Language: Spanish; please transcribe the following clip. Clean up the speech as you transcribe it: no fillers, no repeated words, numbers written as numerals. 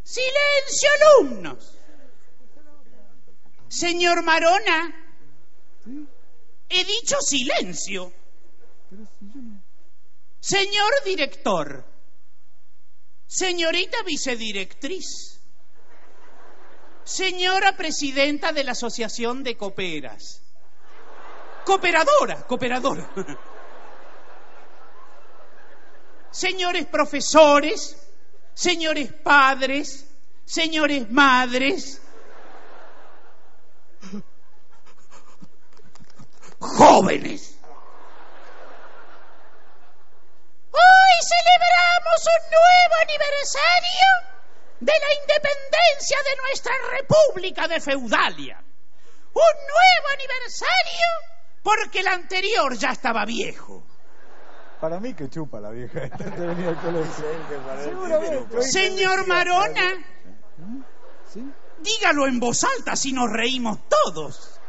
Silencio, alumnos. Señor Marona, he dicho silencio. Señor director, señorita vicedirectriz, señora presidenta de la Asociación de Coperas, cooperadora. Señores profesores, señores padres, señores madres, jóvenes. Hoy celebramos un nuevo aniversario de la independencia de nuestra República de Feudalia. Un nuevo aniversario porque el anterior ya estaba viejo. Para mí que chupa la vieja. Señor Marona, dígalo en voz alta si nos reímos todos.